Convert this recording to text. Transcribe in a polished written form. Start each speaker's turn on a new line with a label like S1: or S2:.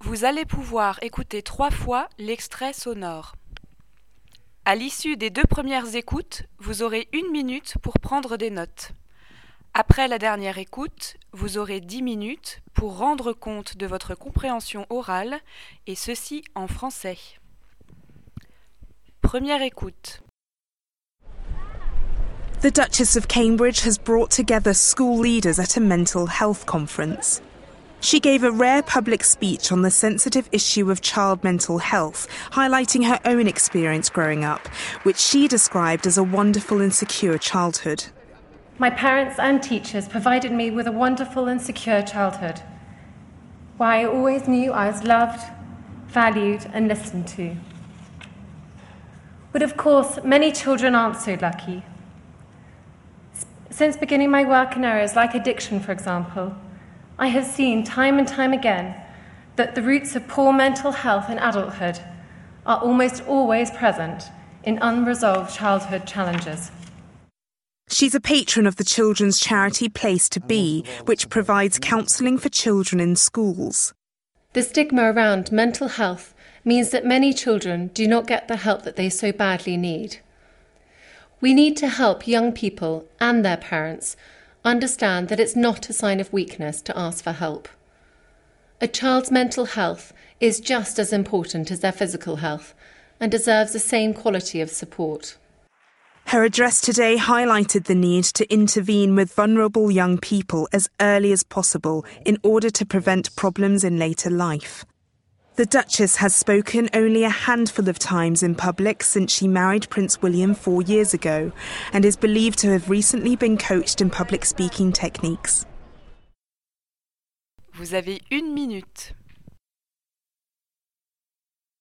S1: Vous allez pouvoir écouter 3 fois l'extrait sonore. À l'issue des 2 premières écoutes, vous aurez 1 minute pour prendre des notes. Après la dernière écoute, vous aurez 10 minutes pour rendre compte de votre compréhension orale, et ceci en français. Première écoute.
S2: The Duchess of Cambridge has brought together school leaders at a mental health conference. She gave a rare public speech on the sensitive issue of child mental health, highlighting her own experience growing up, which she described as a wonderful and secure childhood.
S3: My parents and teachers provided me with a wonderful and secure childhood, where I always knew I was loved, valued and listened to. But of course, many children aren't so lucky. Since beginning my work in areas like addiction, for example, I have seen time and time again that the roots of poor mental health in adulthood are almost always present in unresolved childhood challenges.
S2: She's a patron of the children's charity Place to Be, which provides counselling for children in schools.
S3: The stigma around mental health means that many children do not get the help that they so badly need. We need to help young people and their parents understand that it's not a sign of weakness to ask for help. A child's mental health is just as important as their physical health and deserves the same quality of support.
S2: Her address today highlighted the need to intervene with vulnerable young people as early as possible in order to prevent problems in later life. The Duchess has spoken only a handful of times in public since she married Prince William 4 years ago and is believed to have recently been coached in public speaking techniques.
S1: Vous avez 1 minute.